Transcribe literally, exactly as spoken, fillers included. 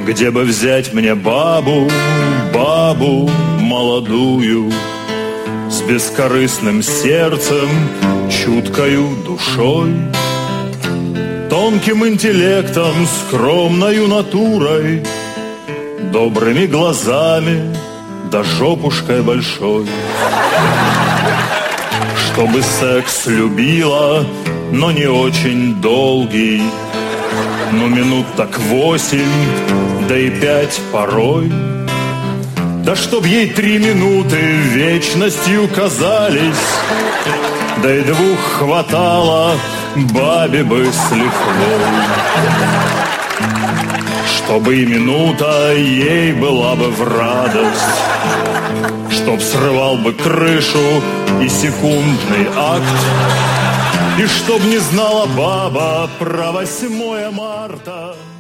Где бы взять мне бабу, бабу молодую, с бескорыстным сердцем, чуткою душой, тонким интеллектом, скромною натурой, добрыми глазами да жопушкой большой. Чтобы секс любила, но не очень долгий, ну минут так восемь, да и пять порой. Да чтоб ей три минуты вечностью казались, да и двух хватало, бабе бы с лихвой. Чтобы и минута ей была бы в радость, чтоб срывал бы крышу и секундный акт, и чтоб не знала баба про восьмое марта.